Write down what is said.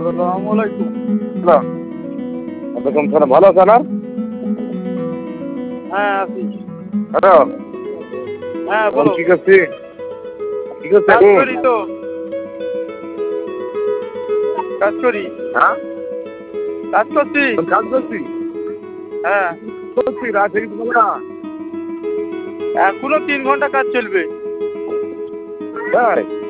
আসসালামু আলাইকুম। ওয়ালাইকুম সালাম। ভালো আছেন? হ্যাঁ আছি। হ্যালো, হ্যাঁ এখন বলো। কি করছি? কি করছে কাজ এখন? করি তো, কাজ করি, হ্যাঁ, কাজ করছি। এখন কাজ করছি। হ্যাঁ, করছি রাত থেকে হবে না। এখনো 3 ঘন্টা কাজ চলবে। তাই